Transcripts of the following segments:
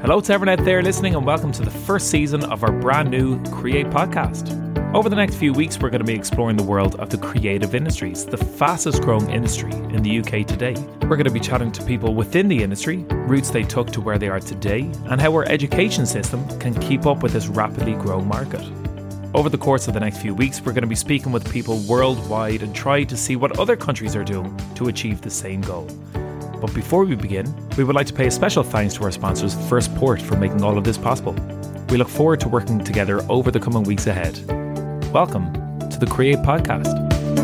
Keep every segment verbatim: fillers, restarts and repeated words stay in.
Hello to everyone out there listening, and welcome to the first season of our brand new Create podcast. Over the next few weeks, we're going to be exploring the world of the creative industries, the fastest growing industry in the U K today. We're going to be chatting to people within the industry, routes they took to where they are today, and how our education system can keep up with this rapidly growing market. Over the course of the next few weeks, we're going to be speaking with people worldwide and try to see what other countries are doing to achieve the same goal. But before we begin, we would like to pay a special thanks to our sponsors, First Port, for making all of this possible. We look forward to working together over the coming weeks ahead. Welcome to the Create Podcast.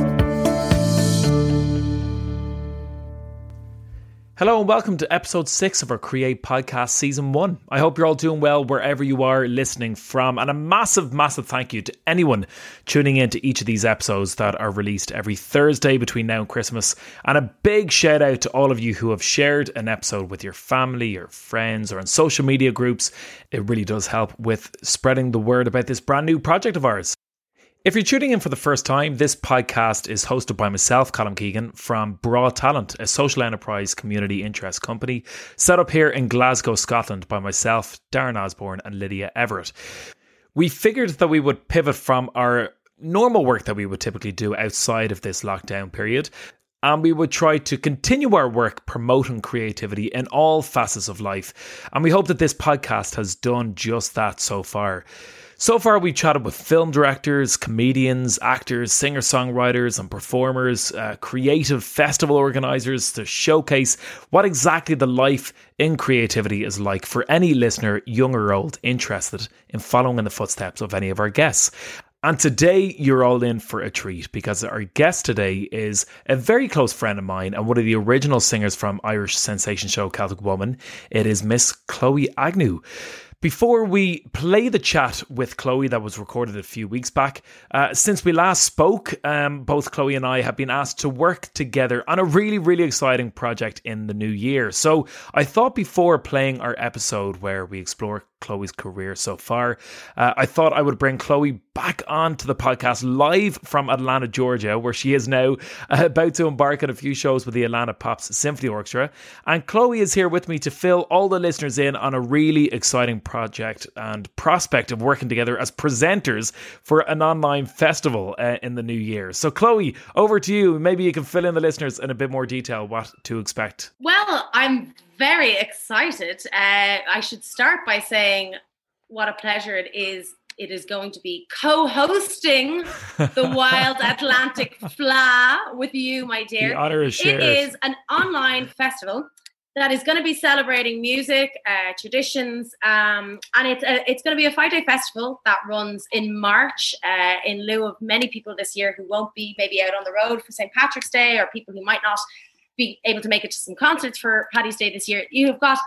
Hello and welcome to episode six of our Create Podcast Season one. I hope you're all doing well wherever you are listening from, and a massive, massive thank you to anyone tuning in to each of these episodes that are released every Thursday between now and Christmas, and a big shout out to all of you who have shared an episode with your family, your friends, or in social media groups. It really does help with spreading the word about this brand new project of ours. If you're tuning in for the first time, this podcast is hosted by myself, Colin Keegan, from Broad Talent, a social enterprise community interest company set up here in Glasgow, Scotland by myself, Darren Osborne and Lydia Everett. We figured that we would pivot from our normal work that we would typically do outside of this lockdown period, and we would try to continue our work promoting creativity in all facets of life. And we hope that this podcast has done just that so far. So far, we've chatted with film directors, comedians, actors, singer-songwriters and performers, uh, creative festival organisers to showcase what exactly the life in creativity is like for any listener, young or old, interested in following in the footsteps of any of our guests. And today, you're all in for a treat because our guest today is a very close friend of mine and one of the original singers from Irish sensation show Celtic Woman. It is Miss Chloe Agnew. Before we play the chat with Chloe that was recorded a few weeks back, uh, since we last spoke, um, both Chloe and I have been asked to work together on a really, really exciting project in the new year. So I thought before playing our episode where we explore Chloe's career so far, uh, I thought I would bring Chloe back onto the podcast live from Atlanta, Georgia, where she is now uh, about to embark on a few shows with the Atlanta Pops Symphony Orchestra. And Chloe is here with me to fill all the listeners in on a really exciting project and prospect of working together as presenters for an online festival uh, in the new year. So Chloe, over to you. Maybe you can fill in the listeners in a bit more detail what to expect. Well, I'm very excited. Uh, I should start by saying what a pleasure it is. It is going to be co-hosting the Wild Atlantic F L A with you, my dear. The honor is shared. It is an online festival that is going to be celebrating music, uh, traditions, um, and it's uh, it's going to be a five-day festival that runs in March uh, in lieu of many people this year who won't be maybe out on the road for Saint Patrick's Day, or people who might not be able to make it to some concerts for Paddy's Day this year. You've got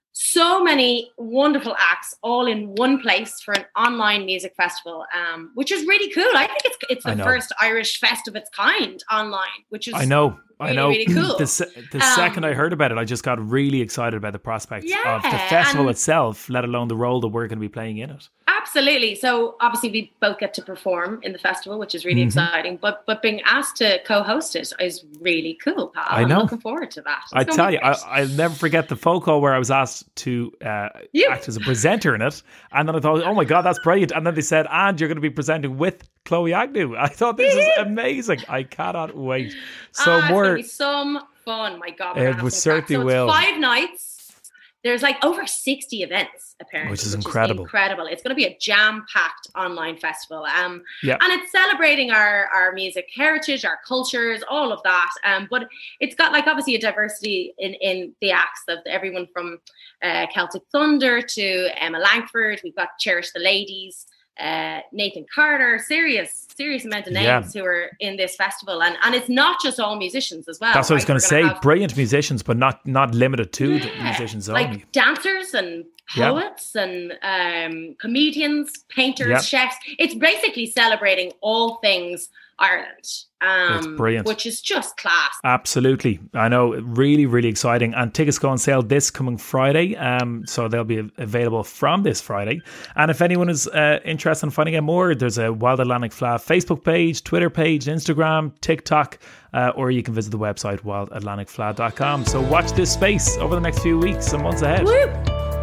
so many wonderful acts all in one place for an online music festival, um, which is really cool. I think it's it's the first Irish fest of its kind online, which is I know. Really, I know. really cool. The, se- the um, second I heard about it, I just got really excited about the prospects yeah, of the festival and itself, let alone the role that we're going to be playing in it. Absolutely. So obviously we both get to perform in the festival, which is really mm-hmm. exciting. But but being asked to co-host it is really cool, pal. I know. I'm looking forward to that. It's I tell you, I, I'll never forget the phone call where I was asked to uh, act as a presenter in it. And then I thought, oh my God, that's brilliant. And then they said, and you're going to be presenting with Chloe Agnew. I thought this is amazing. I cannot wait. So ah, more. It's going to be some fun. My God. It was certainly so will. It's five nights. There's like over sixty events, apparently. Which is which incredible. Is incredible. It's going to be a jam-packed online festival. Um, yeah. And it's celebrating our, our music heritage, our cultures, all of that. Um, but it's got like obviously a diversity in, in the acts of everyone from uh, Celtic Thunder to Emma Langford. We've got Cherish the Ladies, uh, Nathan Carter, serious, serious amount of names yeah. who are in this festival. And, and it's not just all musicians as well. That's what right? I was going to say. Have, brilliant musicians, but not not limited to yeah, the musicians like only. Dancers and poets yeah. and um, comedians, painters, yeah. chefs. It's basically celebrating all things Ireland. Um, it's brilliant. Which is just class. Absolutely. I know. Really, really exciting. And tickets go on sale this coming Friday. Um, so they'll be available from this Friday. And if anyone is uh, interested in finding out more, there's a Wild Atlantic F L A Facebook page, Twitter page, Instagram, TikTok, uh, or you can visit the website wild atlantic f l a dot com. So watch this space over the next few weeks and months ahead. Woo!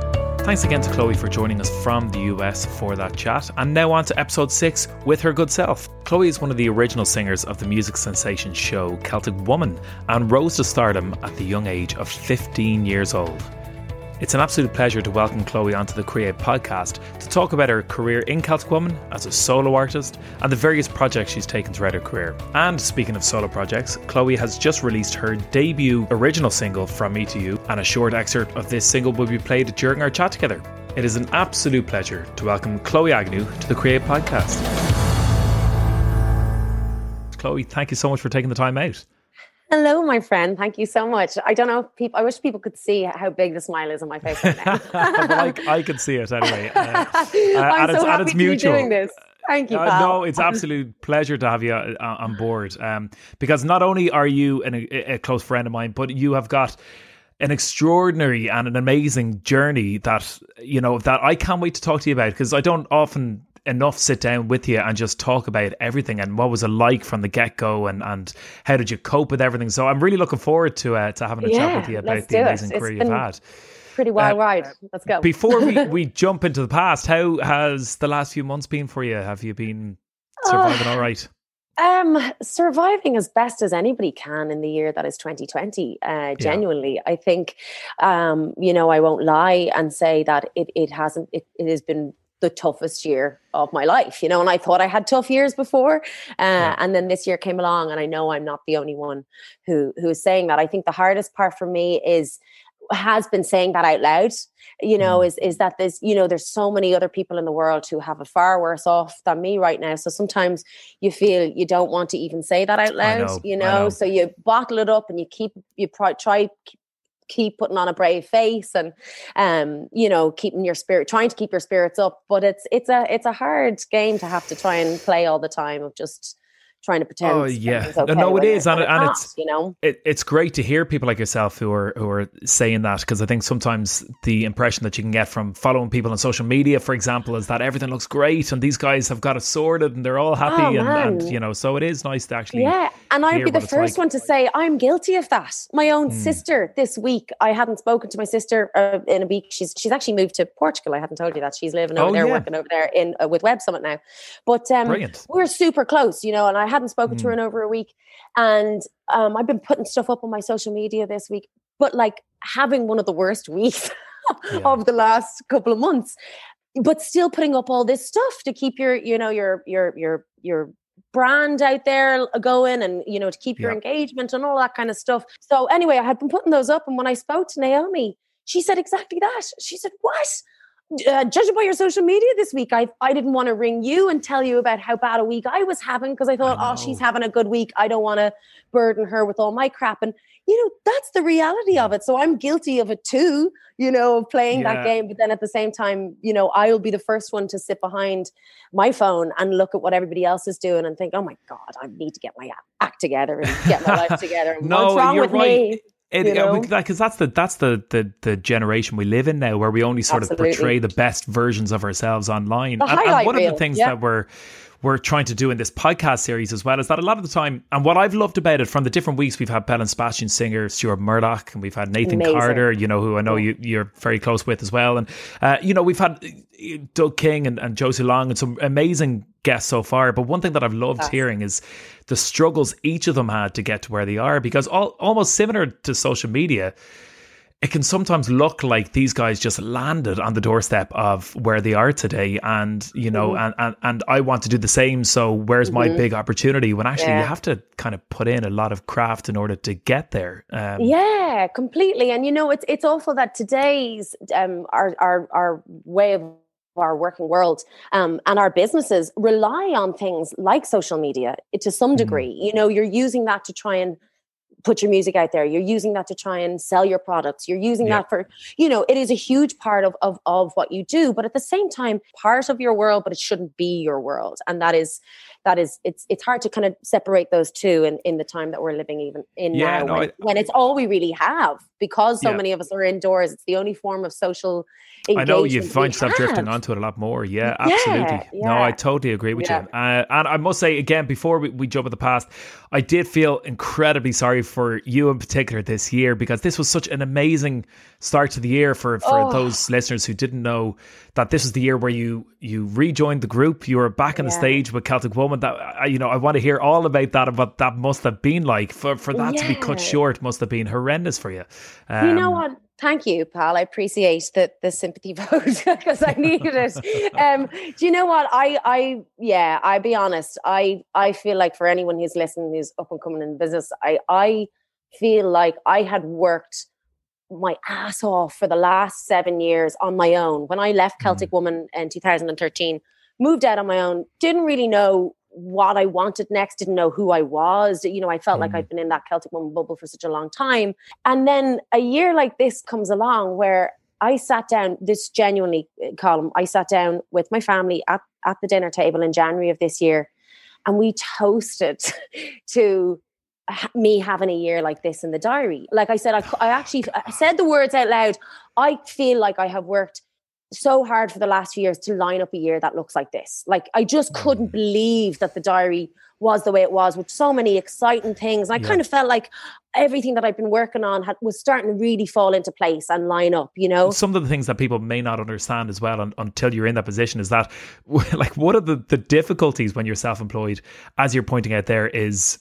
Thanks again to Chloe for joining us from the U S for that chat. And now on to episode six with her good self. Chloe is one of the original singers of the music sensation show Celtic Woman and rose to stardom at the young age of fifteen years old. It's an absolute pleasure to welcome Chloe onto the Create podcast to talk about her career in Celtic Woman as a solo artist and the various projects she's taken throughout her career. And speaking of solo projects, Chloe has just released her debut original single, From Me to You, and a short excerpt of this single will be played during our chat together. It is an absolute pleasure to welcome Chloe Agnew to the Create podcast. Chloe, thank you so much for taking the time out. Hello, my friend. Thank you so much. I don't know if people, I wish people could see how big the smile is on my face right now. Well, I, I can see it anyway. Uh, uh, I'm and so it's, happy and it's to mutual. be doing this. Thank you, pal. Uh, no, it's absolute pleasure to have you uh, on board. Um, because not only are you an, a, a close friend of mine, but you have got an extraordinary and an amazing journey that, you know, that I can't wait to talk to you about, because I don't often enough sit down with you and just talk about everything and what was it like from the get-go and, and how did you cope with everything. So I'm really looking forward to uh, to having a yeah, chat with you about the amazing career you've had. Pretty wild uh, ride. Let's go. Before we, we jump into the past, how has the last few months been for you? Have you been surviving uh, all right? Um, surviving as best as anybody can in the year that is twenty twenty. Uh, genuinely, yeah. I think, um, you know, I won't lie and say that it, it hasn't, it, it has been the toughest year of my life, you know, and I thought I had tough years before. Uh, yeah. And then this year came along, and I know I'm not the only one who, who is saying that. I think the hardest part for me is, has been saying that out loud, you know, mm. is, is that there's, you know, there's so many other people in the world who have it far worse off than me right now. So sometimes you feel you don't want to even say that out loud, know, you know? know, so you bottle it up and you keep, you try, try keep putting on a brave face and, um, you know, keeping your spirit, trying to keep your spirits up. But it's, it's a, it's a hard game to have to try and play all the time of just trying to pretend. Oh yeah, okay no, it is, and, and it's you know, it, it's great to hear people like yourself who are who are saying that, because I think sometimes the impression that you can get from following people on social media, for example, is that everything looks great and these guys have got it sorted and they're all happy, oh, and, and you know, so it is nice to actually yeah. And I'd be the first like. one to say I'm guilty of that. My own mm. sister this week, I hadn't spoken to my sister uh, in a week. She's she's actually moved to Portugal. I hadn't told you that. She's living over oh, there, yeah. working over there in uh, with Web Summit now. But um, Brilliant. we're super close, you know, and I hadn't spoken mm. to her in over a week, and um, I've been putting stuff up on my social media this week, but like having one of the worst weeks yeah. of the last couple of months, but still putting up all this stuff to keep your, you know, your your your your brand out there going, and you know, to keep your yeah. engagement and all that kind of stuff. So anyway, I had been putting those up, and when I spoke to Naomi, she said exactly that. She said, "What? Uh, judging by your social media this week, I I didn't want to ring you and tell you about how bad a week I was having, because I thought, I oh, she's having a good week. I don't want to burden her with all my crap." And, you know, that's the reality of it. So I'm guilty of it too, you know, of playing yeah. that game. But then at the same time, you know, I'll be the first one to sit behind my phone and look at what everybody else is doing and think, oh my God, I need to get my act together and get my life together. No, what's wrong you're with right. me? It, you know? Because that's the that's the, the the generation we live in now, where we only sort Absolutely. of portray the best versions of ourselves online. And, and one reel. of the things yeah. that we're we're trying to do in this podcast series as well is that a lot of the time, and what I've loved about it from the different weeks, we've had Bell and Sebastian singer Stuart Murdoch, and we've had Nathan Amazing. Carter, you know, who I know you, you're very close with as well. And, uh, you know, we've had Doug King and, and Josie Long and some amazing guests so far. But one thing that I've loved That's hearing is the struggles each of them had to get to where they are, because all, almost similar to social media, it can sometimes look like these guys just landed on the doorstep of where they are today. And, you know, mm-hmm. and, and, and I want to do the same. So where's mm-hmm. my big opportunity? When actually yeah. you have to kind of put in a lot of craft in order to get there. Um, yeah, completely. And, you know, it's it's awful that today's um, our, our, our way of our working world um, and our businesses rely on things like social media to some degree. Mm-hmm. You know, you're using that to try and put your music out there. You're using that to try and sell your products. You're using yeah. that for, you know, it is a huge part of, of, of what you do, but at the same time, part of your world, but it shouldn't be your world. And that is, that is, it's, it's hard to kind of separate those two in, in the time that we're living even in yeah, now, no, when, I, when it's all we really have, because so yeah. many of us are indoors. It's the only form of social engagement. I know you find yourself drifting onto it a lot more. Yeah, absolutely. Yeah, yeah. No, I totally agree with yeah. you. Uh, and I must say again, before we, we jump at the past, I did feel incredibly sorry for you in particular this year, because this was such an amazing start to the year for, for oh. those listeners who didn't know that this was the year where you you rejoined the group. You were back on yeah. the stage with Celtic Woman. That you know, I want to hear all about that, and what that must have been like. For, for that yeah. to be cut short must have been horrendous for you. Um, you know what? Thank you, pal. I appreciate the, the sympathy vote because I needed it. Um, do you know what? I, I, yeah, I'll be honest. I, I feel like for anyone who's listening, who's up and coming in business, I, I feel like I had worked my ass off for the last seven years on my own. When I left Celtic mm. Woman in two thousand thirteen, moved out on my own, didn't really know what I wanted next, didn't know who I was. You know, I felt mm. like I'd been in that Celtic Woman bubble for such a long time. And then a year like this comes along where I sat down, this genuinely, Colm, I sat down with my family at, at the dinner table in January of this year, and we toasted to me having a year like this in the diary. Like I said, I, I actually I said the words out loud. I feel like I have worked so hard for the last few years to line up a year that looks like this. Like I just couldn't believe that the diary was the way it was, with so many exciting things. And I yeah. kind of felt like everything that I've been working on had, was starting to really fall into place and line up, you know? Some of the things that people may not understand as well un- until you're in that position is that, like, one of the, the difficulties when you're self-employed, as you're pointing out there, is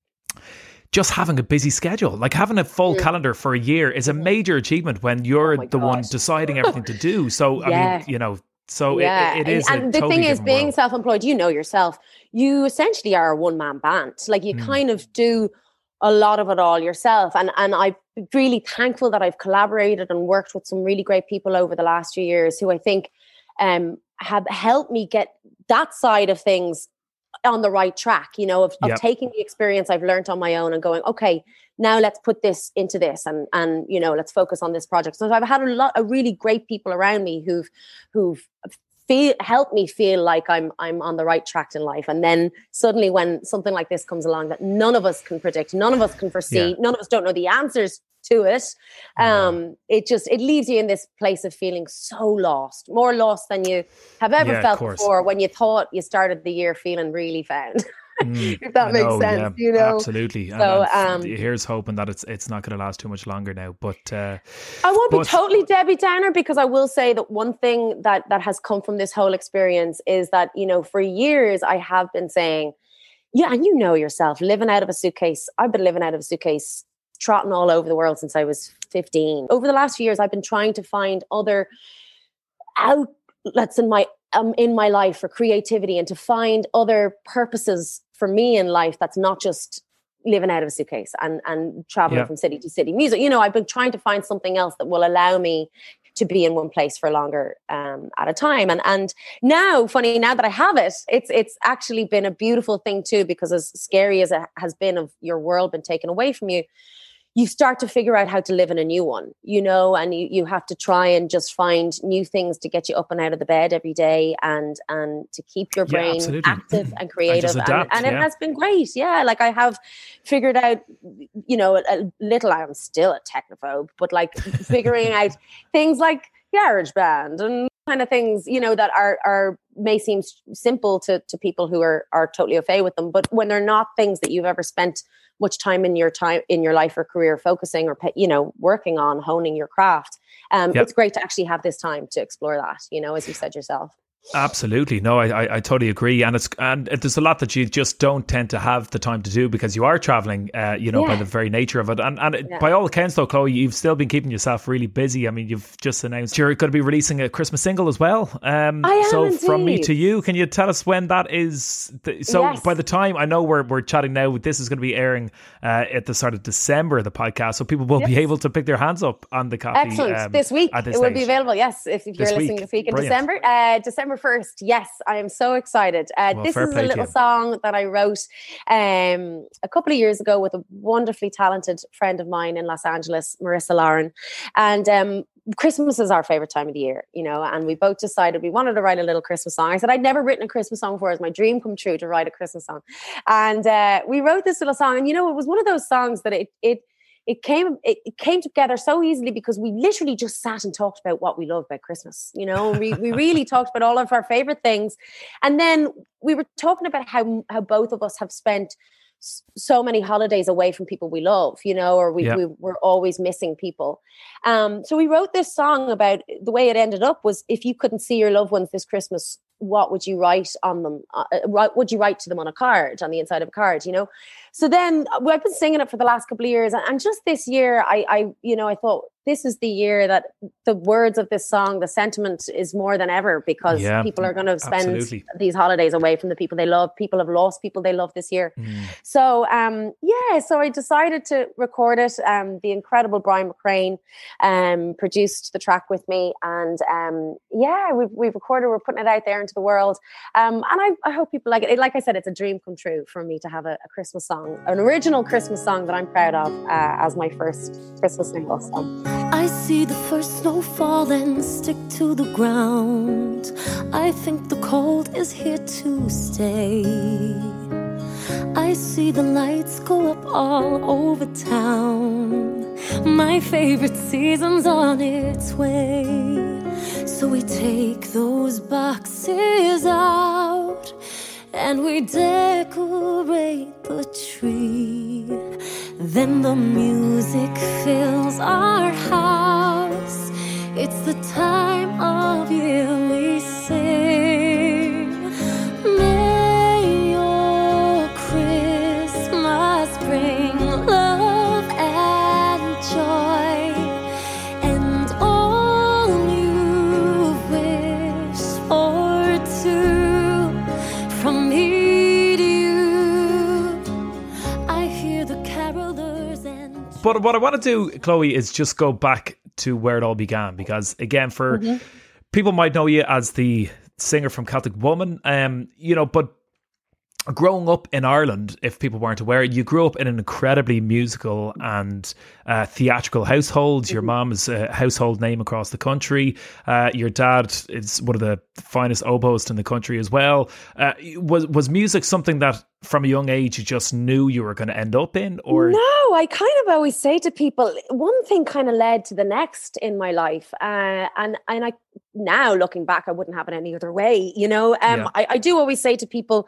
just having a busy schedule. Like having a full yeah. calendar for a year is a major achievement when you're oh the God. one deciding everything to do. So, yeah. I mean, you know, so yeah. it, it is. And, and the totally thing is, being world. self-employed, you know yourself, you essentially are a one-man band. Like you mm. kind of do a lot of it all yourself. And, and I'm really thankful that I've collaborated and worked with some really great people over the last few years who I think um, have helped me get that side of things on the right track, you know, of, of yep. taking the experience I've learned on my own and going, okay, now let's put this into this and, and, you know, let's focus on this project. So I've had a lot of really great people around me who've, who've feel, helped me feel like I'm, I'm on the right track in life. And then suddenly when something like this comes along that none of us can predict, none of us can foresee, yeah. none of us don't know the answers to it. Um, yeah. It just, it leaves you in this place of feeling so lost, more lost than you have ever yeah, felt before when you thought you started the year feeling really found. Mm, if that makes know, sense, yeah, you know. Absolutely. So, and, and um, here's hoping that it's it's not going to last too much longer now. But uh, I won't but, be totally Debbie Downer, because I will say that one thing that that has come from this whole experience is that, you know, for years I have been saying, yeah, and you know yourself, living out of a suitcase. I've been living out of a suitcase, trotting all over the world since I was fifteen. Over the last few years, I've been trying to find other outlets in my um, in my life for creativity and to find other purposes for me in life that's not just living out of a suitcase and, and traveling yeah. from city to city. Music, you know, I've been trying to find something else that will allow me to be in one place for longer um, at a time. And and now, funny, now that I have it, it's it's actually been a beautiful thing too, because as scary as it has been of your world been taken away from you, you start to figure out how to live in a new one, you know, and you, you have to try and just find new things to get you up and out of the bed every day and and to keep your brain yeah, active and creative. And, adapt, and, and yeah. it has been great. Yeah, like I have figured out, you know, a, a little, I'm still a technophobe, but like figuring out things like GarageBand and kind of things, you know, that are are may seem simple to, to people who are are totally okay with them. But when they're not things that you've ever spent much time in your time in your life or career focusing or, you know, working on honing your craft, um, yep. it's great to actually have this time to explore that, you know, as you said yourself. Absolutely. No, I, I, I totally agree. And it's and there's a lot that you just don't tend to have the time to do because you are traveling, uh, you know, yeah. by the very nature of it. And and yeah. by all accounts, though, Chloe, you've still been keeping yourself really busy. I mean, you've just announced you're going to be releasing a Christmas single as well. Um, I am so indeed. From Me to You, can you tell us when that is? Th- so yes. by the time, I know we're we're chatting now, this is going to be airing uh, at the start of December, the podcast. So people will yes. be able to pick their hands up on the copy. Excellent. Um, this week. this it will stage. be available, yes, if, if you're this listening week. this week in Brilliant. December. Uh, December first, yes. I am so excited. Uh, well, this is a little you. song that I wrote um, a couple of years ago with a wonderfully talented friend of mine in Los Angeles, Marissa Lauren. And um, Christmas is our favorite time of the year, you know, and we both decided we wanted to write a little Christmas song. I said, I'd never written a Christmas song before. It was my dream come true to write a Christmas song. And uh, we wrote this little song. And, you know, it was one of those songs that it, it, It came it, it came together so easily because we literally just sat and talked about what we love about Christmas. You know, we we really talked about all of our favorite things. And then we were talking about how how both of us have spent so many holidays away from people we love, you know, or we, yeah. we were always missing people. Um, so we wrote this song about the way it ended up was, if you couldn't see your loved ones this Christmas, what would you write on them? Uh, what would you write to them on a card, on the inside of a card, you know? So then I've been singing it for the last couple of years. And just this year, I, I, you know, I thought this is the year that the words of this song, the sentiment is more than ever, because yeah, people are going to spend absolutely. these holidays away from the people they love. People have lost people they love this year. Mm. So, um, yeah, so I decided to record it. Um, the incredible Brian McCrane um, produced the track with me. And um, yeah, we've, we've recorded, we're putting it out there into the world. Um, and I, I hope people like it. Like I said, it's a dream come true for me to have a, a Christmas song, an original Christmas song that I'm proud of uh, as my first Christmas single. So. I see the first snow fall and stick to the ground. I think the cold is here to stay. I see the lights go up all over town. My favorite season's on its way. So we take those boxes out and we decorate the tree. Then the music fills our house. It's the time of year we sing. May your Christmas bring love and joy, and all you wish for too, from me to you. I hear the carolers and... But what I want to do, Chloe, is just go back to where it all began, because again, for mm-hmm. people might know you as the singer from Celtic Woman, um, you know, but growing up in Ireland, if people weren't aware, you grew up in an incredibly musical and uh, theatrical household. Mm-hmm. Your mom is a household name across the country. Uh, your dad is one of the finest oboists in the country as well. Uh, was was music something that from a young age you just knew you were going to end up in? Or no, I kind of always say to people, one thing kind of led to the next in my life, uh, and and I now looking back, I wouldn't have it any other way. You know, um, yeah. I, I do always say to people,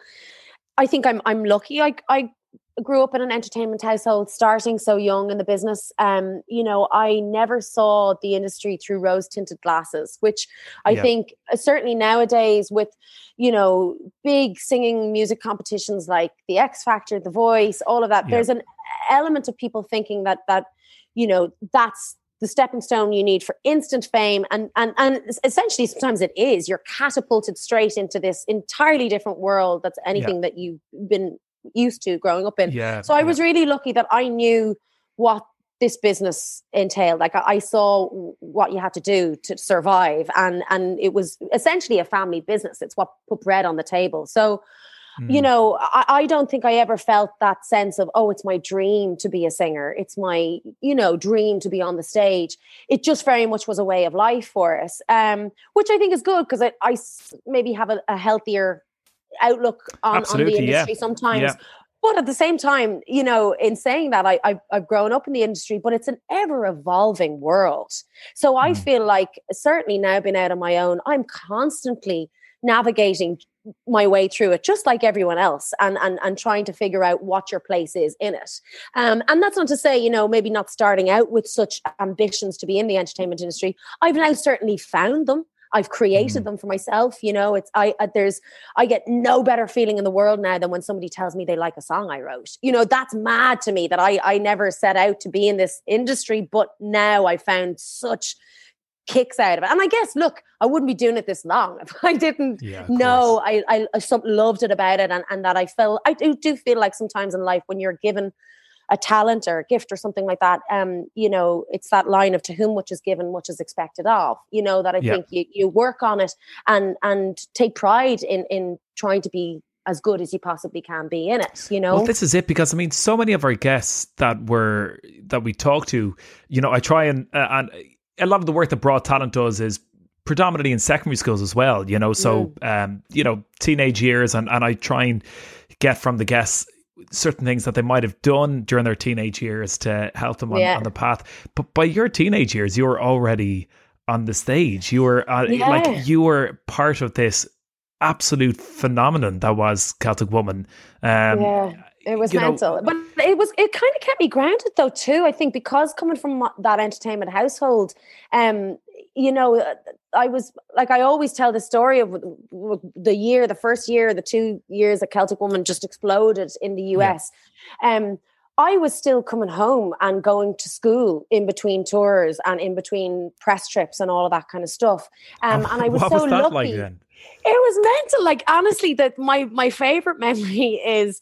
I think I'm I'm lucky. I I grew up in an entertainment household, starting so young in the business. Um, you know, I never saw the industry through rose-tinted glasses, which I yeah. think uh, certainly nowadays with, you know, big singing music competitions like the X Factor, The Voice, all of that, yeah. there's an element of people thinking that that, you know, that's the stepping stone you need for instant fame. And, and, and essentially sometimes it is, you're catapulted straight into this entirely different world that's anything yeah. that you've been used to growing up in. Yeah, so I yeah. was really lucky that I knew what this business entailed. Like I, I saw what you had to do to survive. And, and it was essentially a family business. It's what put bread on the table. So you know, I, I don't think I ever felt that sense of, oh, it's my dream to be a singer. It's my, you know, dream to be on the stage. It just very much was a way of life for us, um, which I think is good because I, I maybe have a, a healthier outlook on, on the industry yeah. sometimes. Yeah. But at the same time, you know, in saying that, I, I've, I've grown up in the industry, but it's an ever-evolving world. So I mm. feel like certainly now being out on my own, I'm constantly navigating my way through it, just like everyone else, and and and trying to figure out what your place is in it. Um, and that's not to say, you know, maybe not starting out with such ambitions to be in the entertainment industry. I've now certainly found them. I've created mm. them for myself. You know, it's I uh, there's I get no better feeling in the world now than when somebody tells me they like a song I wrote. You know, that's mad to me that I I never set out to be in this industry, but now I found such kicks out of it. And I guess, look, I wouldn't be doing it this long if I didn't yeah, know I, I, I some, loved it about it, and, and that I felt, I do, do feel like sometimes in life when you're given a talent or a gift or something like that, um, you know, it's that line of to whom much is given, much is expected of, you know, that I yeah. think you, you work on it and and take pride in in trying to be as good as you possibly can be in it, you know? Well, this is it, because I mean, so many of our guests that were, that we talk to, you know, I try and, uh, and a lot of the work that Broad Talent does is predominantly in secondary schools as well, you know, so, mm. um, you know, teenage years, and, and I try and get from the guests certain things that they might have done during their teenage years to help them on, yeah. on the path. But by your teenage years, you were already on the stage. You were uh, yeah. like, you were part of this absolute phenomenon that was Celtic Woman. Um, yeah. It was mental, know, but it was it kind of kept me grounded though too. I think because coming from that entertainment household, um, you know, I was like I always tell the story of the year, the first year, the two years that Celtic Woman just exploded in the U S. Yeah. Um, I was still coming home and going to school in between tours and in between press trips and all of that kind of stuff. Um, and I was what so was that lucky. Like then? It was mental. Like honestly, that my my favorite memory is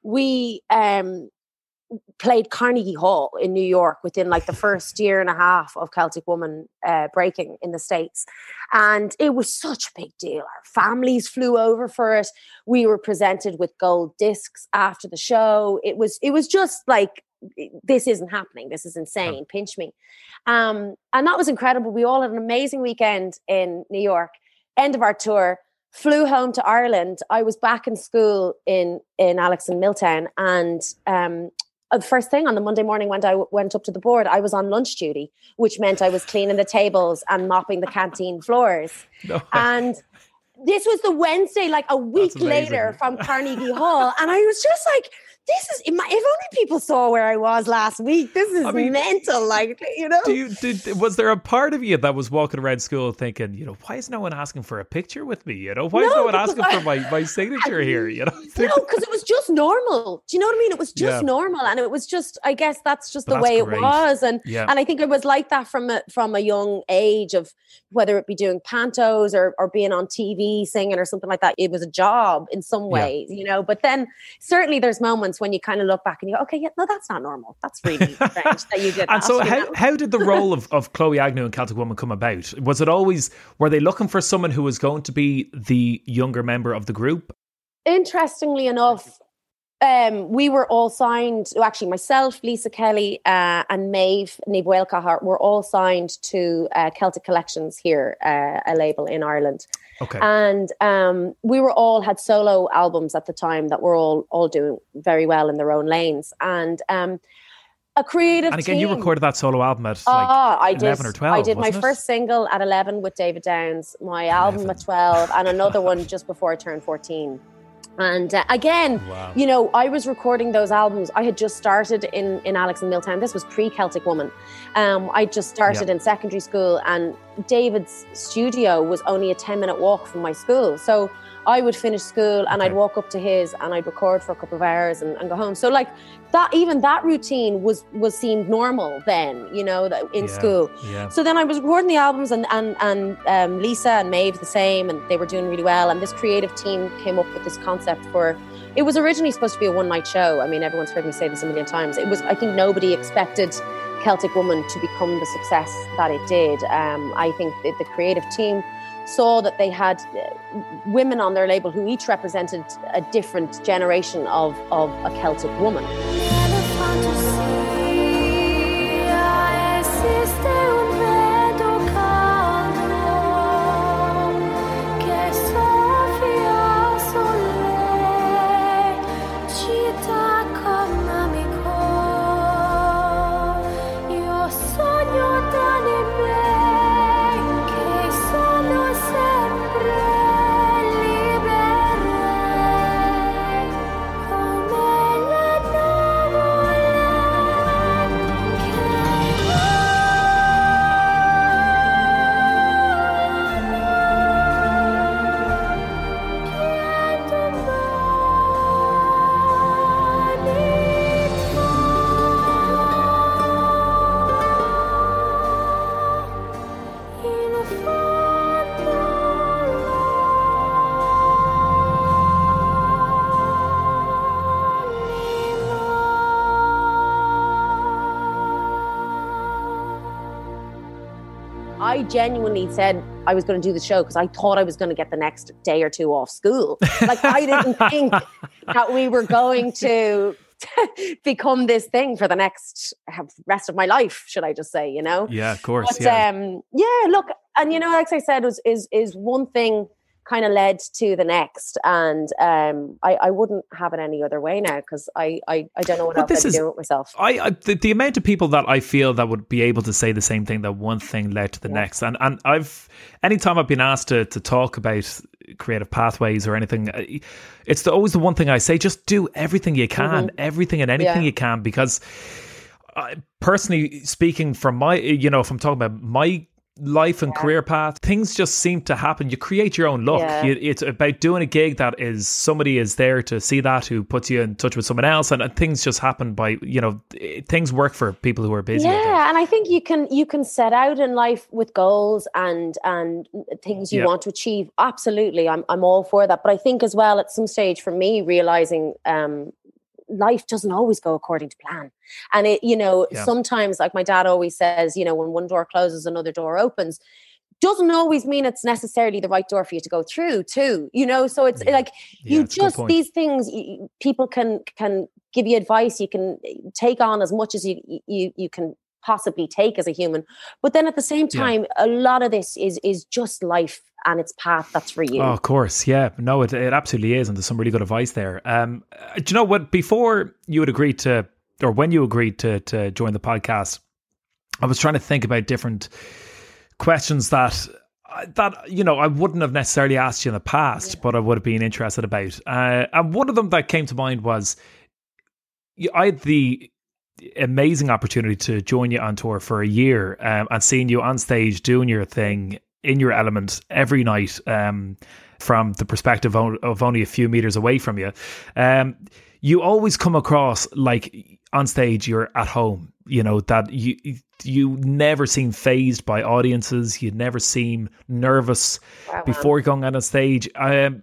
we um, played Carnegie Hall in New York within like the first year and a half of Celtic Woman uh, breaking in the States. And it was such a big deal. Our families flew over for it. We were presented with gold discs after the show. It was, it was just like, this isn't happening. This is insane. Pinch me. Um, and that was incredible. We all had an amazing weekend in New York. End of our tour. Flew home to Ireland. I was back in school in, in Alex and Milltown. And um, the first thing on the Monday morning when I w- went up to the board, I was on lunch duty, which meant I was cleaning the tables and mopping the canteen floors. No. And this was the Wednesday, like a week later from Carnegie Hall. And I was just like, this is, if only people saw where I was last week. This is I mean, mental, like, you know. Do you, did, was there a part of you that was walking around school thinking, you know, why is no one asking for a picture with me? You know, why no, is no one asking I, for my, my signature I, here? You know, no, because it was just normal. Do you know what I mean? It was just yeah. normal, and it was just, I guess that's just but the that's way great. It was, and yeah. and I think it was like that from a from a young age of whether it be doing pantos or or being on T V singing or something like that. It was a job in some ways, yeah. you know. But then certainly there's moments when you kind of look back and you go, okay, yeah, no, that's not normal. That's really strange that you did and that. So how, how did the role of, of Chloe Agnew in Celtic Woman come about? Was it always, were they looking for someone who was going to be the younger member of the group? Interestingly enough, um, we were all signed, actually myself, Lisa Kelly uh, and Maeve, Niamh Gaeltacht were all signed to uh, Celtic Collections here, uh, a label in Ireland. Okay. And um, we were all had solo albums at the time that were all all doing very well in their own lanes. And um, a creative And again, team, you recorded that solo album at like oh, I eleven did, or twelve, I did my it? first single at eleven with David Downs, my album eleven. At twelve, and another one just before I turned fourteen. And uh, again, wow. you know, I was recording those albums. I had just started in, in Alex and Milltown. This was pre-Celtic Woman. Um, I just started yep. in secondary school, and David's studio was only a ten minute walk from my school. So I would finish school and okay. I'd walk up to his and I'd record for a couple of hours and, and go home. So like that, even that routine was was seemed normal then, you know, that in yeah. school. Yeah. So then I was recording the albums, and and and um, Lisa and Maeve the same, and they were doing really well. And this creative team came up with this concept for. It was originally supposed to be a one night show. I mean, everyone's heard me say this a million times. It was. I think nobody expected Celtic Woman to become the success that it did. Um, I think the, the creative team saw that they had women on their label who each represented a different generation of, of a Celtic woman. I genuinely said I was going to do the show because I thought I was going to get the next day or two off school. Like I didn't think that we were going to become this thing for the next rest of my life, should I just say, you know? Yeah, of course. But, yeah. Um, yeah, look, and you know, like I said, was, is is one thing kind of led to the next, and um, I, I wouldn't have it any other way now because I, I, I don't know what but else I'd is, do with myself. I, I the, the amount of people that I feel that would be able to say the same thing, that one thing led to the yeah. next, and and I've anytime I've been asked to to talk about creative pathways or anything, it's the, always the one thing I say, just do everything you can, mm-hmm. everything and anything yeah. you can, because uh, personally speaking, from my, you know, if I'm talking about my life and yeah. career path, things just seem to happen. You create your own luck. Yeah. You, it's about doing a gig that is, somebody is there to see that, who puts you in touch with someone else, and, and things just happen by, you know, things work for people who are busy. Yeah, and I think you can you can set out in life with goals and and things you yeah. want to achieve. Absolutely, I'm I'm all for that. But I think as well, at some stage for me, realizing um life doesn't always go according to plan. And it, you know, yeah. sometimes, like my dad always says, you know, when one door closes, another door opens, doesn't always mean it's necessarily the right door for you to go through too, you know? So it's yeah. like, you yeah, just, these things, you, people can, can give you advice. You can take on as much as you, you, you can possibly take as a human. But then at the same time, yeah. a lot of this is, is just life and its path that's for you. Oh, of course. Yeah. No, it, it absolutely is. And there's some really good advice there. Um, do you know what, before you had agreed to, or when you agreed to, to join the podcast, I was trying to think about different questions that, that, you know, I wouldn't have necessarily asked you in the past, yeah. but I would have been interested about. Uh, and one of them that came to mind was, I had the amazing opportunity to join you on tour for a year, um, and seeing you on stage doing your thing in your element every night, um, from the perspective of, of only a few meters away from you. Um, you always come across like on stage you're at home, you know, that you you never seem phased by audiences. You never seem nervous wow, before going on a stage. Um,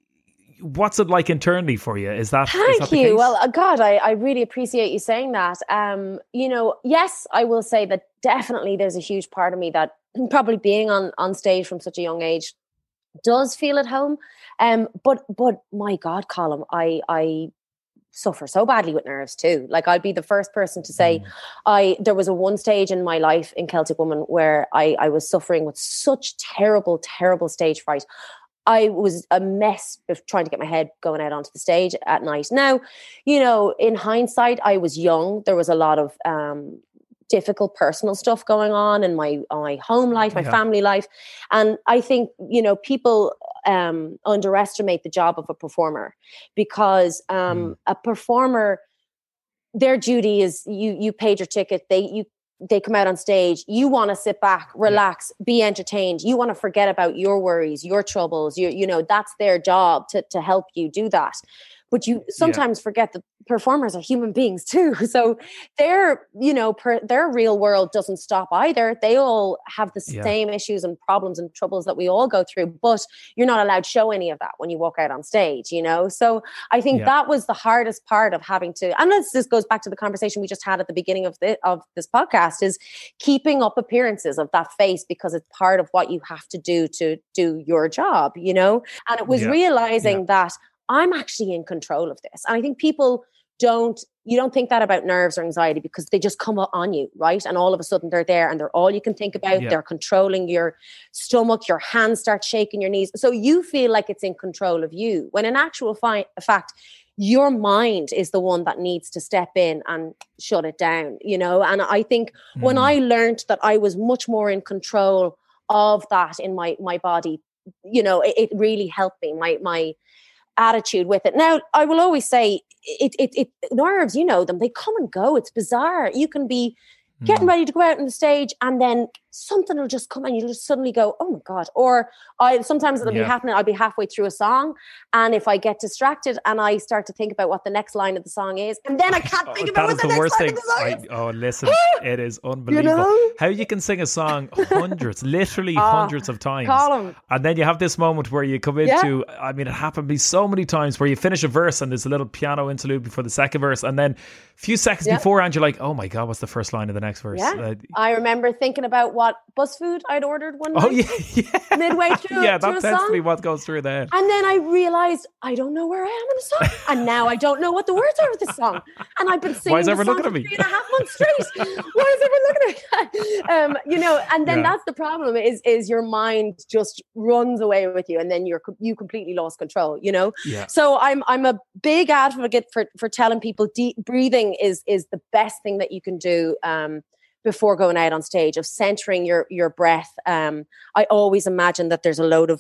what's it like internally for you? Is that Thank is that the you. case? Well, uh, God, I, I really appreciate you saying that. Um, you know, yes, I will say that definitely there's a huge part of me that probably being on, on stage from such a young age does feel at home. Um, but but my God, Colm, I I suffer so badly with nerves too. Like, I'd be the first person to say, mm. I there was a one stage in my life in Celtic Woman where I, I was suffering with such terrible, terrible stage fright. I was a mess of trying to get my head going out onto the stage at night. Now, you know, in hindsight, I was young. There was a lot of um, difficult personal stuff going on in my, my home life, my yeah. family life. And I think, you know, people um, underestimate the job of a performer, because um, mm. a performer, their duty is you, you paid your ticket. They, you, they come out on stage. You want to sit back, relax, yeah. be entertained. You want to forget about your worries, your troubles. You, you know, that's their job to, to help you do that. But you sometimes yeah. forget that performers are human beings too. So their, you know, per, their real world doesn't stop either. They all have the yeah. same issues and problems and troubles that we all go through, but you're not allowed to show any of that when you walk out on stage, you know? So I think yeah. that was the hardest part of having to, and this, this goes back to the conversation we just had at the beginning of the, of this podcast, is keeping up appearances of that face, because it's part of what you have to do to do your job, you know? And it was yeah. realizing yeah. that I'm actually in control of this. And I think people don't, you don't think that about nerves or anxiety because they just come on you, right? And all of a sudden they're there and they're all you can think about. Yeah. They're controlling your stomach, your hands start shaking, your knees. So you feel like it's in control of you, when in actual fi- fact, your mind is the one that needs to step in and shut it down, you know? And I think mm. when I learned that I was much more in control of that in my, my body, you know, it, it really helped me, my, my, attitude with it. Now, I will always say it, it, it, nerves, you know them, they come and go. It's bizarre. You can be getting ready to go out on the stage and then something will just come and you'll just suddenly go, oh my God. Or I sometimes it'll yeah. be happening, I'll be halfway through a song, and if I get distracted and I start to think about what the next line of the song is, and then I can't think oh, about what the, the next worst line thing. Of the song is. I, oh, listen, it is unbelievable. You know? How you can sing a song hundreds, literally uh, hundreds of times. Colm. And then you have this moment where you come into, yeah. I mean, it happened to me so many times where you finish a verse and there's a little piano interlude before the second verse, and then a few seconds yeah. beforehand you're like, oh my God, what's the first line of the next verse? Yeah. Uh, I remember thinking about what bus food I'd ordered one night. Oh yeah, yeah. midway through, yeah, through that a tends song. to be what goes through there. And then I realized I don't know where I am in the song, and now I don't know what the words are of the song. And I've been singing Why is the everyone song looking for at me? three and a half months straight. Why is everyone looking at me? Um, you know, and then yeah. that's the problem. Is is your mind just runs away with you, and then you're you completely lost control. You know. Yeah. So I'm I'm a big advocate for for telling people deep breathing is is the best thing that you can do. Um, before going out on stage, of centering your your breath. Um, I always imagine that there's a load of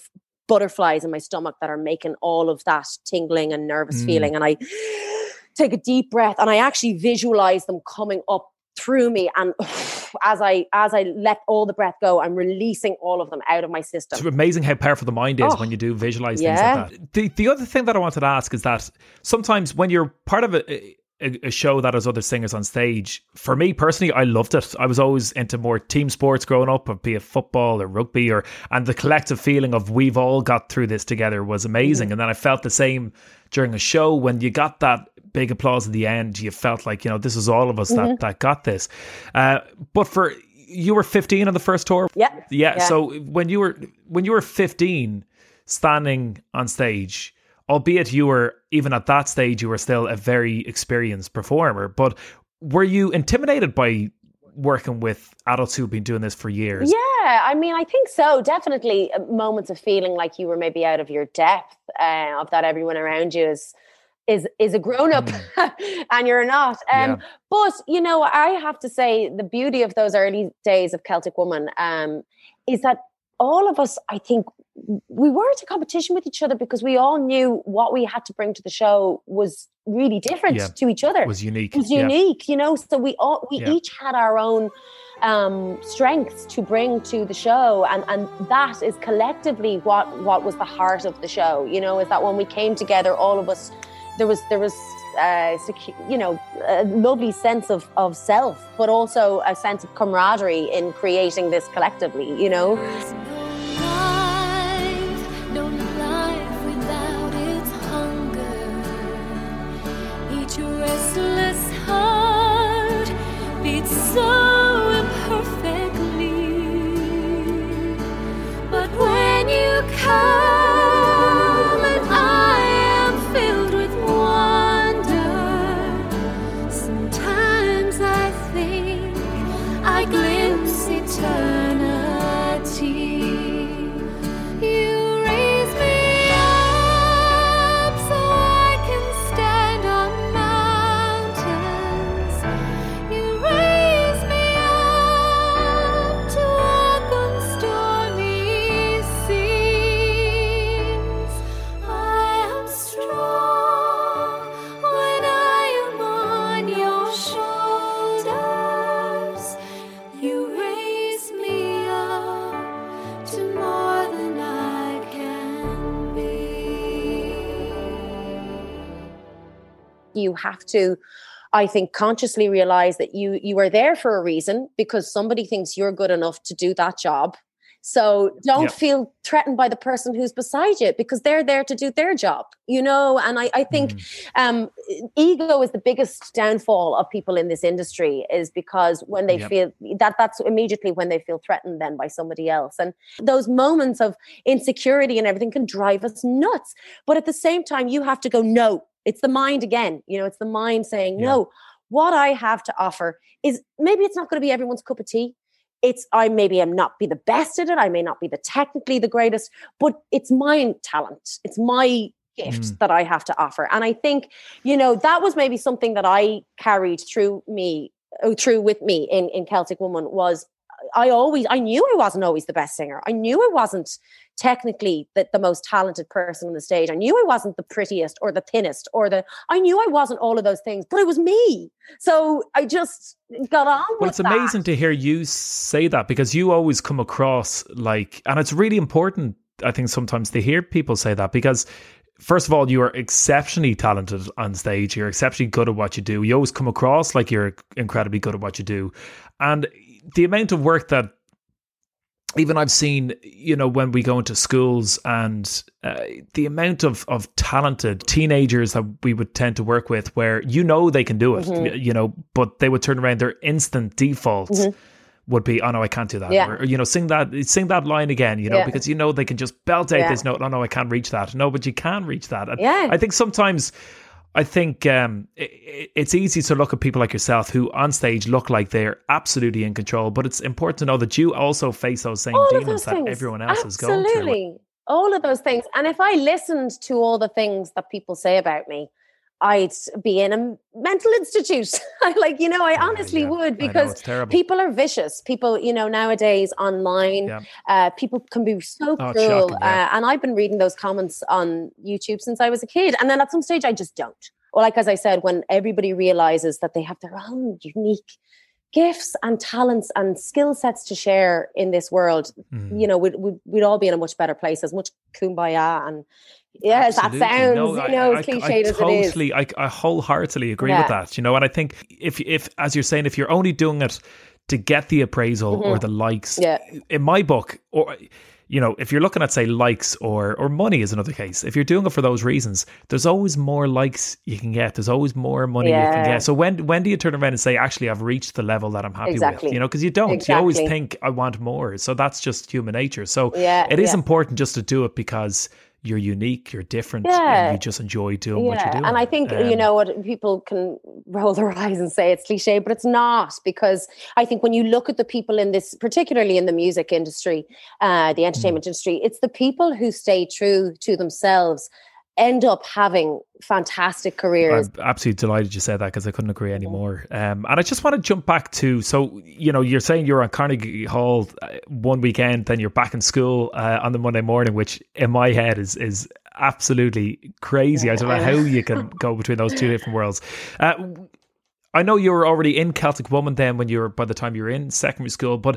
butterflies in my stomach that are making all of that tingling and nervous Mm. feeling. And I take a deep breath and I actually visualize them coming up through me, and as I as I let all the breath go, I'm releasing all of them out of my system. It's amazing how powerful the mind is Oh, when you do visualize yeah. things like that. The the other thing that I wanted to ask is that sometimes when you're part of a, a, a show that has other singers on stage, for me personally, I loved it. I was always into more team sports growing up, be it football or rugby, or and the collective feeling of we've all got through this together was amazing. Mm-hmm. And then I felt the same during a show when you got that big applause at the end. You felt like, you know, this is all of us mm-hmm. that, that got this. Uh, but for you were fifteen on the first tour. Yeah. yeah. Yeah. So when you were when you were fifteen, standing on stage, albeit you were even at that stage, you were still a very experienced performer. But were you intimidated by working with adults who've been doing this for years? Yeah, I mean, I think so. Definitely moments of feeling like you were maybe out of your depth, uh, of that everyone around you is is is a grown-up mm. and you're not. Um, yeah. But, you know, I have to say the beauty of those early days of Celtic Woman um, is that all of us, I think, we weren't in competition with each other because we all knew what we had to bring to the show was really different yeah. to each other. It was unique. It was unique, yeah. you know, so we all we yeah. each had our own um, strengths to bring to the show. And, and that is collectively what, what was the heart of the show, you know, is that when we came together, all of us, there was, there was, uh, secu- you know, a lovely sense of, of self, but also a sense of camaraderie in creating this collectively, you know. Restless heart beats so imperfectly, but when you come and I am filled with wonder, sometimes I think I glimpse eternity. You raise me up so I can stand on you have to, I think, consciously realize that you you are there for a reason because somebody thinks you're good enough to do that job. So don't yeah. feel threatened by the person who's beside you because they're there to do their job, you know? And I, I think mm. um, ego is the biggest downfall of people in this industry is because when they yep. feel that that's immediately when they feel threatened then by somebody else. And those moments of insecurity and everything can drive us nuts. But at the same time, you have to go, no, it's the mind again. You know, it's the mind saying, yeah. no, what I have to offer is maybe it's not going to be everyone's cup of tea. It's, I maybe am not be the best at it. I may not be the technically the greatest, but it's my talent. It's my gift mm. that I have to offer. And I think, you know, that was maybe something that I carried through me, through with me in, in Celtic Woman was I always, I knew I wasn't always the best singer. I knew I wasn't technically the, the most talented person on the stage. I knew I wasn't the prettiest or the thinnest or the, I knew I wasn't all of those things, but it was me. So I just got on with Well, it's that. amazing to hear you say that because you always come across like, and it's really important, I think sometimes to hear people say that because first of all, you are exceptionally talented on stage. You're exceptionally good at what you do. You always come across like you're incredibly good at what you do. And the amount of work that even I've seen, you know, when we go into schools and uh, the amount of, of talented teenagers that we would tend to work with where, you know, they can do it, mm-hmm. you know, but they would turn around, their instant default mm-hmm. would be, oh no, I can't do that. Yeah. Or, you know, sing that, sing that line again, you know, yeah. because, you know, they can just belt out yeah. this note. Oh no, I can't reach that. No, but you can reach that. And yeah. I think sometimes I think um, it, it's easy to look at people like yourself who on stage look like they're absolutely in control, but it's important to know that you also face those same all demons that things. Everyone else Absolutely. is going through. All of those things. And if I listened to all the things that people say about me, I'd be in a mental institute. Like, you know, I honestly yeah, yeah. would, because people are vicious. People, you know, nowadays online, yeah. uh, people can be so oh, cruel. shocking, yeah. uh, and I've been reading those comments on YouTube since I was a kid. And then at some stage, I just don't. Or like, as I said, when everybody realizes that they have their own unique gifts and talents and skill sets to share in this world, mm. you know, we'd, we'd, we'd all be in a much better place. As much kumbaya and yes, Absolutely. that sounds, no, you know, I, as cliched I, I as totally, it is. I, I wholeheartedly agree yeah. with that, you know, and I think if, if, as you're saying, if you're only doing it to get the appraisal mm-hmm. or the likes, yeah. in my book, or, you know, if you're looking at, say, likes or or money is another case. If you're doing it for those reasons, there's always more likes you can get. There's always more money yeah. you can get. So when when do you turn around and say, actually, I've reached the level that I'm happy exactly. with? You know, because you don't. Exactly. You always think, I want more. So that's just human nature. So yeah, it is yeah. important just to do it because you're unique, you're different, yeah. and you just enjoy doing yeah. what you're doing. And I think, um, you know what, people can roll their eyes and say it's cliche, but it's not, because I think when you look at the people in this, particularly in the music industry, uh, the entertainment mm. industry, it's the people who stay true to themselves end up having fantastic careers. I'm absolutely delighted you said that, because I couldn't agree anymore. Um, and I just want to jump back to, so, you know, you're saying you're on Carnegie Hall one weekend, then you're back in school uh, on the Monday morning, which in my head is is absolutely crazy. I don't know how you can go between those two different worlds. Uh, I know you were already in Celtic Woman then when you were, by the time you were in secondary school, but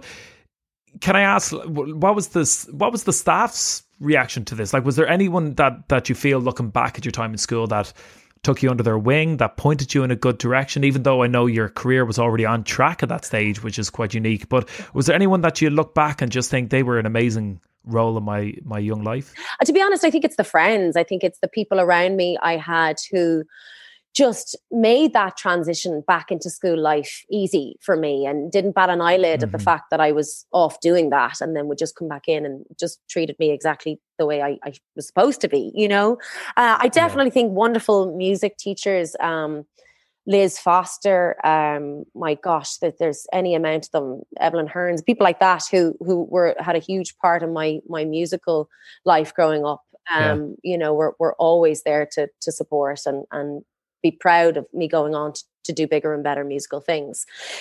can I ask, what was this? What was the staff's reaction to this? Like, was there anyone that that you feel, looking back at your time in school, that took you under their wing, that pointed you in a good direction? Even though I know your career was already on track at that stage, which is quite unique, but was there anyone that you look back and just think they were an amazing role in my my young life? Uh, to be honest, I think it's the friends. I think it's the people around me I had who just made that transition back into school life easy for me, and didn't bat an eyelid mm-hmm. at the fact that I was off doing that, and then would just come back in and just treated me exactly the way I, I was supposed to be, you know. Uh, I definitely yeah. think wonderful music teachers, um, Liz Foster, um, my gosh, that there's any amount of them, Evelyn Hearns, people like that who who were had a huge part in my my musical life growing up. Um, yeah. You know, we're we're always there to to support and and be proud of me going on to, to do bigger and better musical things.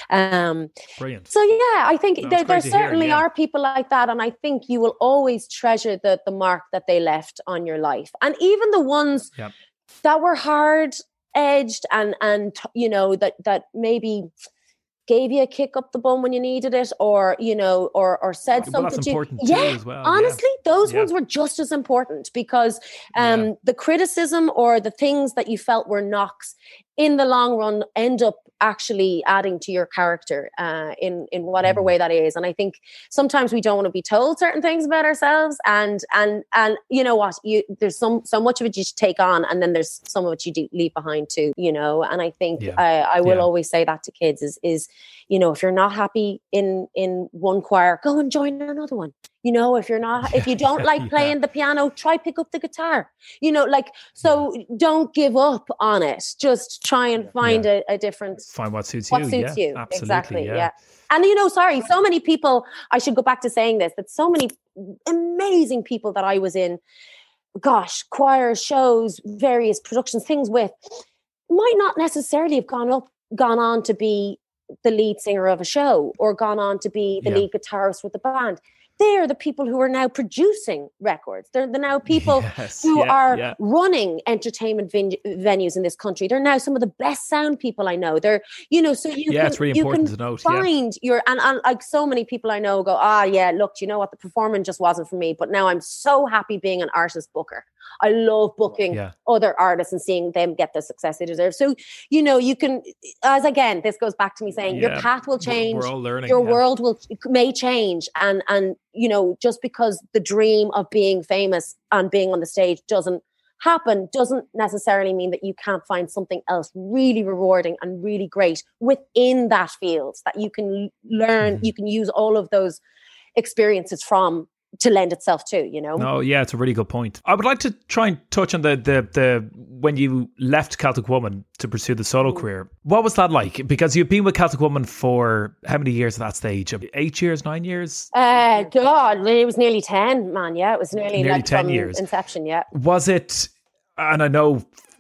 Um, Brilliant. So yeah, I think no, there, there certainly hear, yeah. are people like that, and I think you will always treasure the the mark that they left on your life, and even the ones yep. that were hard edged and and you know that that maybe gave you a kick up the bum when you needed it, or you know, or or said well, something. That's to important you. too, Yeah, as well. honestly, yeah. those yeah. ones were just as important, because um, yeah. the criticism or the things that you felt were knocks in the long run end up actually adding to your character uh, in in whatever way that is. And I think sometimes we don't want to be told certain things about ourselves, and and and you know what, you there's some so much of it you should take on, and then there's some of it you do leave behind too, you know. And I think yeah. I, I will yeah. always say that to kids is is you know, if you're not happy in in one choir, go and join another one. You know, if you're not, if you don't like playing yeah. the piano, try pick up the guitar. You know, like, so yeah. don't give up on it. Just try and find yeah. a, a different, find what suits what you. suits yeah, you. Absolutely, exactly. Yeah. yeah. And, you know, sorry, so many people, I should go back to saying this, that so many amazing people that I was in, gosh, choirs, shows, various productions, things with, might not necessarily have gone up, gone on to be the lead singer of a show, or gone on to be the yeah. lead guitarist with the band. They're the people who are now producing records. They're the now people yes, who yeah, are yeah. running entertainment ven- venues in this country. They're now some of the best sound people I know. They're, you know, so you yeah, can, it's really you important can to note, find yeah. your, and, and like so many people I know go, ah, yeah, look, you know what, the performing just wasn't for me, but now I'm so happy being an artist booker. I love booking yeah. other artists and seeing them get the success they deserve. So, you know, you can, as again, this goes back to me saying yeah. your path will change. We're all learning. Your yeah. world will may change. And, and, you know, just because the dream of being famous and being on the stage doesn't happen, doesn't necessarily mean that you can't find something else really rewarding and really great within that field that you can learn, mm. you can use all of those experiences from to lend itself to, you know? No, yeah, it's a really good point. I would like to try and touch on the the the when you left Celtic Woman to pursue the solo mm. career. What was that like? Because you've been with Celtic Woman for how many years at that stage? Eight years, nine years? Uh, God, it was nearly ten, man. Yeah, it was nearly, nearly like ten from years. Inception, yeah. Was it, and I know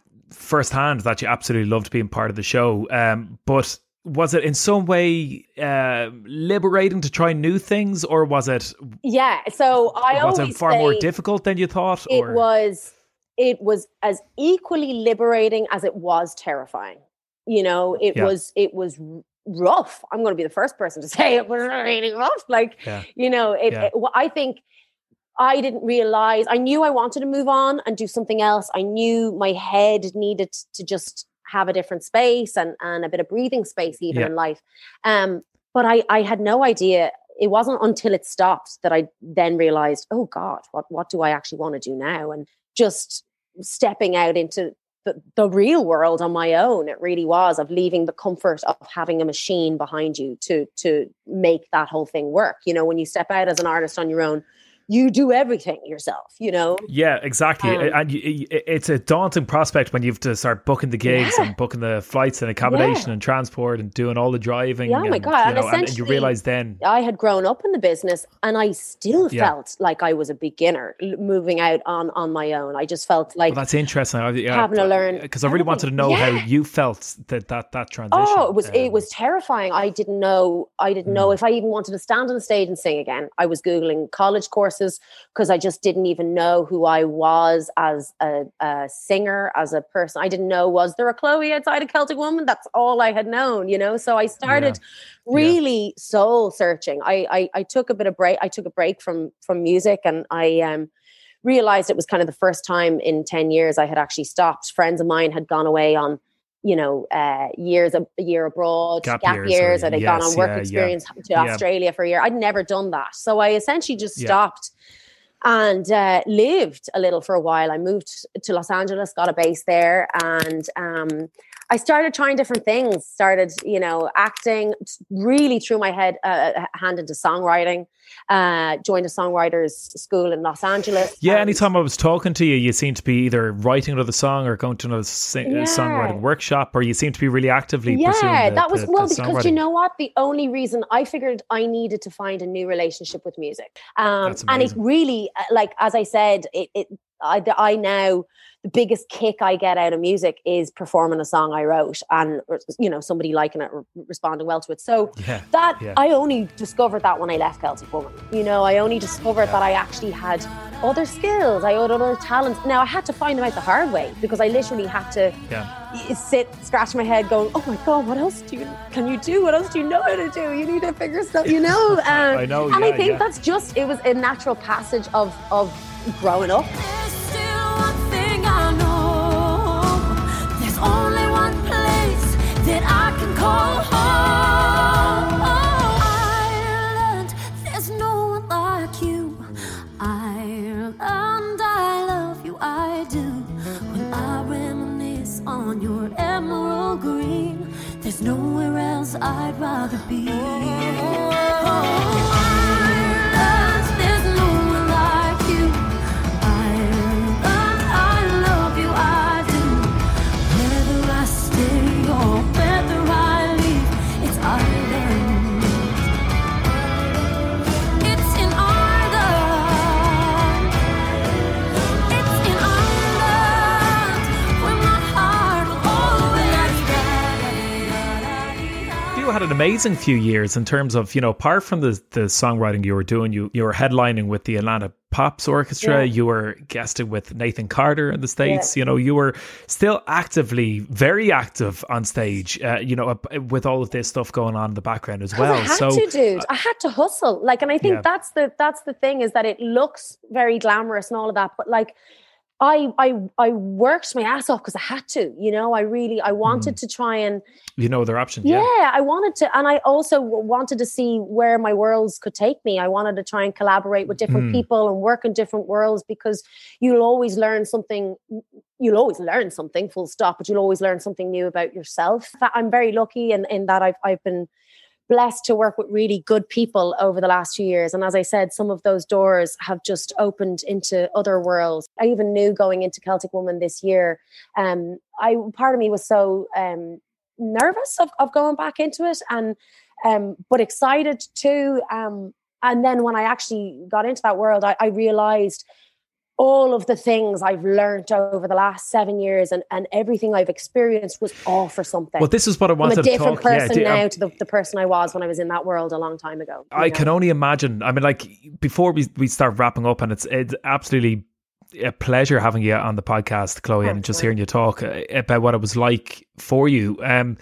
firsthand that you absolutely loved being part of the show. Um, but was it in some way uh, liberating to try new things, or was it? Yeah. So I was always it far say more difficult than you thought? It or? was. It was as equally liberating as it was terrifying. You know, it Yeah. was. It was rough. I'm going to be the first person to say it was really rough. Like, Yeah. you know, it, Yeah. it. I think. I didn't realize, I knew I wanted to move on and do something else. I knew my head needed to just have a different space and, and a bit of breathing space even Yeah. in life. Um, but I, I had no idea. It wasn't until it stopped that I then realized, oh God, what, what do I actually want to do now? And just stepping out into the, the real world on my own, it really was, of leaving the comfort of having a machine behind you to, to make that whole thing work. You know, when you step out as an artist on your own, you do everything yourself, you know? Yeah, exactly. Um, and you, it's a daunting prospect when you have to start booking the gigs Yeah. and booking the flights and accommodation Yeah. and transport and doing all the driving. Yeah, oh my and, God. You And know, and, and you essentially- realize then. I had grown up in the business and I still Yeah. felt like I was a beginner l- moving out on, on my own. I just felt like Well, that's interesting. I- yeah, having to learn because I really wanted to know everything. how you felt that that, that transition. Oh, it was it um, was terrifying. I didn't know. I didn't know Mm. if I even wanted to stand on the stage and sing again. I was Googling college courses because I just didn't even know who I was as a, a singer, as a person. I didn't know, was there a Chloe outside of Celtic Woman? That's all I had known, you know. So I started really soul searching. I, I I took a bit of break. I took a break from from music, and I um realized it was kind of the first time in ten years I had actually stopped. Friends of mine had gone away on, you know, uh, years, a, a year abroad, Gap gap, years, years, or- or they'd gone yes, on work yeah, yeah. experience to Yeah. Australia for a year. I'd never done that. So I essentially just Yeah. stopped and uh, lived a little for a while. I moved to Los Angeles, got a base there, and um, I started trying different things, started, you know, acting, really threw my head, uh, hand into songwriting, uh, joined a songwriters school in Los Angeles. Yeah, and- anytime I was talking to you, you seemed to be either writing another song or going to another sing- Yeah. songwriting workshop, or you seemed to be really actively yeah, pursuing the, that was the, well the because you songwriting. know what, the only reason I figured I needed to find a new relationship with music, um That's and it amazing. really, uh, like, as I said, it, it I, the- I now the biggest kick I get out of music is performing a song I wrote and, you know, somebody liking it, re- responding well to it. So Yeah, that yeah. I only discovered that when I left Celtic Woman. You know, I only discovered that I actually had other skills, I had other talents. Now I had to find them out the hard way, because I literally had to Yeah. y- sit, scratch my head, going, "Oh my God, what else do you can you do? What else do you know how to do? You need to figure stuff, you know." Um, I know, and I yeah, think yeah. that's just, it was a natural passage of of growing up. There's still one thing I know. There's only one place that I can call home. Ireland, there's no one like you. Ireland, I love you, I do. When I reminisce on your emerald green, there's nowhere else I'd rather be. Ireland, there's no one like you. Ireland, I love you, I do. Whether I stay or whether I leave, it's Ireland. It's in Ireland. It's in Ireland where my heart will always be. You had an amazing few years in terms of, you know, apart from the the songwriting you were doing, you you were headlining with the Atlanta Pops Orchestra, Yeah. you were guesting with Nathan Carter in the States, Yeah. you know, you were still actively, very active on stage, uh, you know, uh, with all of this stuff going on in the background as well. I had so, to, dude. I had to hustle. Like, and I think Yeah. that's the that's the thing, is that it looks very glamorous and all of that, but like, I I I worked my ass off because I had to. You know, I really I wanted to try and you know, other options. yeah, Yeah. I wanted to, and I also w- wanted to see where my worlds could take me. I wanted to try and collaborate with different Mm. people and work in different worlds, because you'll always learn something. You'll always learn something, full stop. But you'll always learn something new about yourself. I'm very lucky in, in that I've I've been blessed to work with really good people over the last few years. And as I said, some of those doors have just opened into other worlds. I even knew going into Celtic Woman this year, um, I part of me was so um, nervous of, of going back into it, and um, but excited too. Um, and then when I actually got into that world, I, I realized all of the things I've learned over the last seven years and, and everything I've experienced was all for something. Well, this is what I wanted I'm a to different talk. person yeah, now um, to the, the person I was when I was in that world a long time ago. I know? can only imagine. I mean, like, before we, we start wrapping up, and it's it's absolutely a pleasure having you on the podcast, Chloe, Thanks, and just man. hearing you talk about what it was like for you. Um,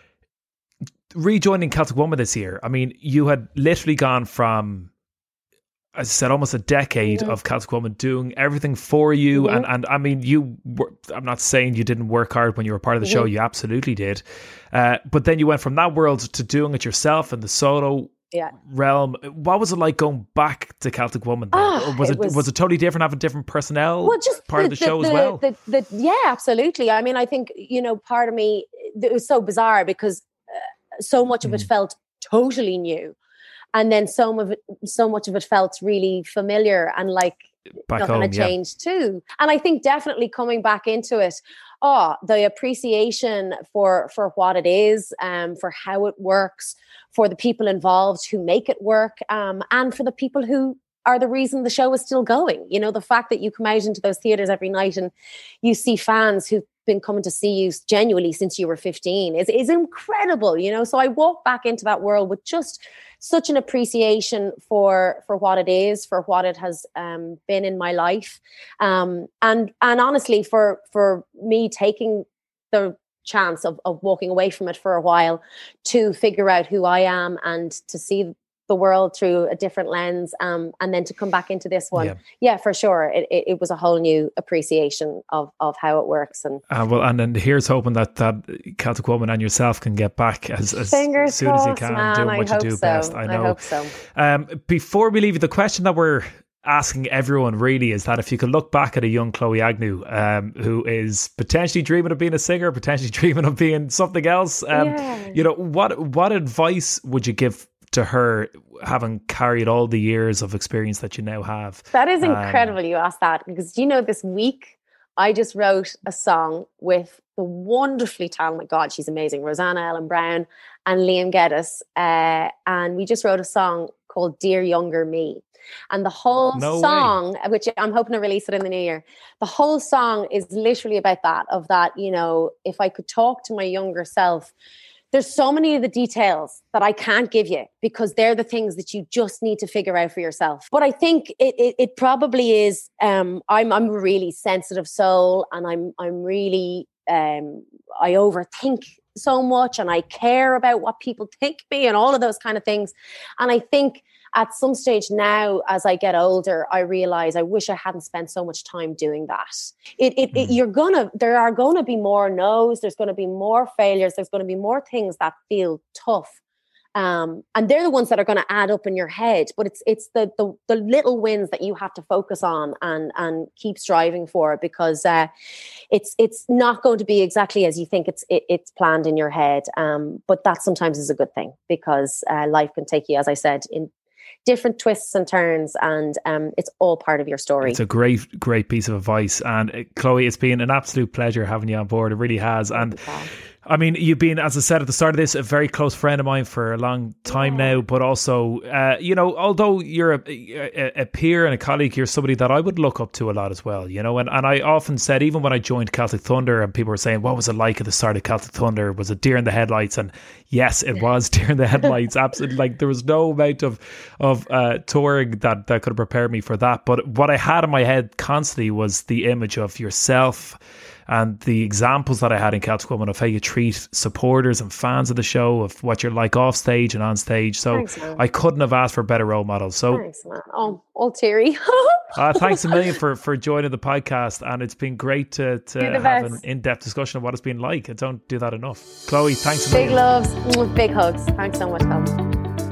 rejoining Celtic Woman this year, I mean, you had literally gone from, as I said, almost a decade mm-hmm. of Celtic Woman doing everything for you. Mm-hmm. And, and I mean, you were, I'm not saying you didn't work hard when you were part of the mm-hmm. show. You absolutely did. Uh, but then you went from that world to doing it yourself in the solo yeah. realm. What was it like going back to Celtic Woman? Oh, was it, it was, was it totally different having different personnel well, just part the, of the, the show the, as well? The, the, yeah, absolutely. I mean, I think, you know, part of me, it was so bizarre because uh, so much of mm. it felt totally new. And then some of it, so much of it felt really familiar and like back nothing home, had yeah. changed too. And I think definitely coming back into it, oh, the appreciation for for what it is, um, for how it works, for the people involved who make it work, um, and for the people who are the reason the show is still going. You know, the fact that you come out into those theatres every night and you see fans who've been coming to see you genuinely since you were fifteen is, is incredible, you know. So I walk back into that world with just such an appreciation for for what it is, for what it has um, been in my life, um, and and honestly for for me taking the chance of of walking away from it for a while to figure out who I am and to see the world through a different lens, um, and then to come back into this one, yeah, yeah for sure, it, it, it was a whole new appreciation of of how it works. And uh, well, and then here's hoping that that Celtic Woman and yourself can get back as, as soon crossed, as you can, man, doing I what you do so. best. I know. I hope so. Um, before we leave you, the question that we're asking everyone really is that if you could look back at a young Chloe Agnew, um, who is potentially dreaming of being a singer, potentially dreaming of being something else, um, yeah. you know, what what advice would you give to her, having carried all the years of experience that you now have? That is incredible. Um, you asked that because, you know, this week I just wrote a song with the wonderfully talented, God, she's amazing, Rosanna Ellen Brown and Liam Geddes, uh, and we just wrote a song called Dear Younger Me. And the whole no song, way. which I'm hoping to release it in the new year, the whole song is literally about that, of that, you know, if I could talk to my younger self. There's so many of the details that I can't give you because they're the things that you just need to figure out for yourself. But I think it it, it probably is. Um, I'm I'm a really sensitive soul, and I'm I'm really um, I overthink so much, and I care about what people think of me, and all of those kind of things. And I think at some stage now, as I get older, I realize I wish I hadn't spent so much time doing that. It, it, it you're gonna, there are going to be more no's. There's going to be more failures. There's going to be more things that feel tough, um, and they're the ones that are going to add up in your head. But it's it's the the the little wins that you have to focus on and and keep striving for, because uh, it's it's not going to be exactly as you think it's it, it's planned in your head. Um, but that sometimes is a good thing, because uh, life can take you, as I said, in different twists and turns, and um, it's all part of your story. It's a great, great piece of advice. And uh, Chloe, it's been an absolute pleasure having you on board. It really has. And I mean, you've been, as I said at the start of this, a very close friend of mine for a long time yeah. now, but also, uh, you know, although you're a, a, a peer and a colleague, you're somebody that I would look up to a lot as well, you know, and, and I often said, even when I joined Celtic Thunder and people were saying, what was it like at the start of Celtic Thunder? Was it deer in the headlights? And yes, it was deer in the headlights. Absolutely. Like, there was no amount of, of uh, touring that, that could have prepared me for that. But what I had in my head constantly was the image of yourself and the examples that I had in Celtic Woman of how you treat supporters and fans of the show, of what you're like off stage and on stage. So thanks, I couldn't have asked for better role models. So thanks, man. Oh, all teary. uh, thanks a million for, for joining the podcast. And it's been great to, to have best. an in-depth discussion of what it's been like. I don't do that enough. Chloe, thanks a million. Big loves, big hugs. Thanks so much, Colin.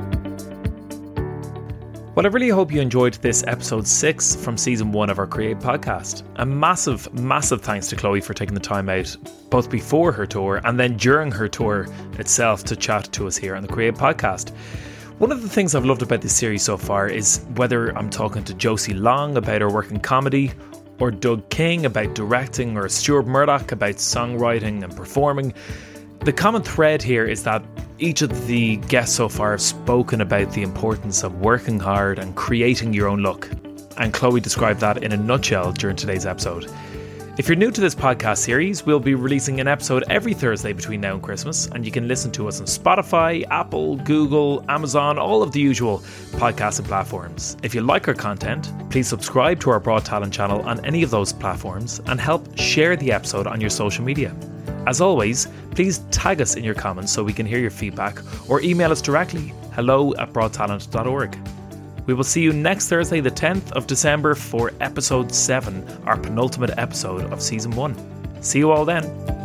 Well, I really hope you enjoyed this episode six from season one of our Create podcast. A massive, massive thanks to Chloe for taking the time out, both before her tour and then during her tour itself, to chat to us here on the Create podcast. One of the things I've loved about this series so far is whether I'm talking to Josie Long about her work in comedy, or Doug King about directing, or Stuart Murdoch about songwriting and performing, the common thread here is that each of the guests so far have spoken about the importance of working hard and creating your own look. and Chloe described that in a nutshell during today's episode. If you're new to this podcast series, we'll be releasing an episode every Thursday between now and Christmas, and you can listen to us on Spotify, Apple, Google, Amazon, all of the usual podcasting platforms. If you like our content, please subscribe to our Broad Talent channel on any of those platforms and help share the episode on your social media. As always, please tag us in your comments so we can hear your feedback, or email us directly, hello at broad talent dot org. We will see you next Thursday, the tenth of December, for episode seven, our penultimate episode of season one. See you all then.